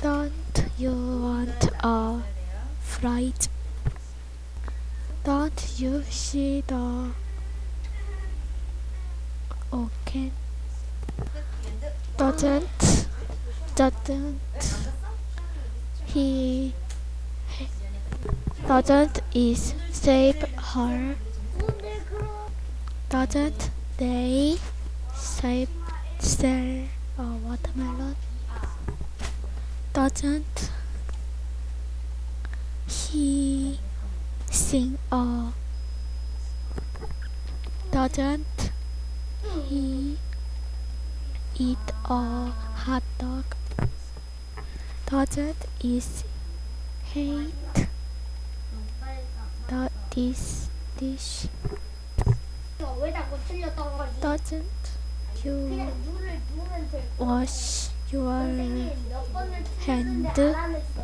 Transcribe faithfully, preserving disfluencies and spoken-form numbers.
Don't you want a fright? Don't you see the okay? Doesn't doesn't he doesn't is save her? Doesn't they save sell a watermelon? Doesn't he sing a doesn't he eat a hot dog? Doesn't is hate the this dish? 왜 자꾸 틀려 떠가지고 Doesn't you 그냥 눈을 눈을 들 wash your 선생님 몇 번을 hand? 틀렸는데 안 하는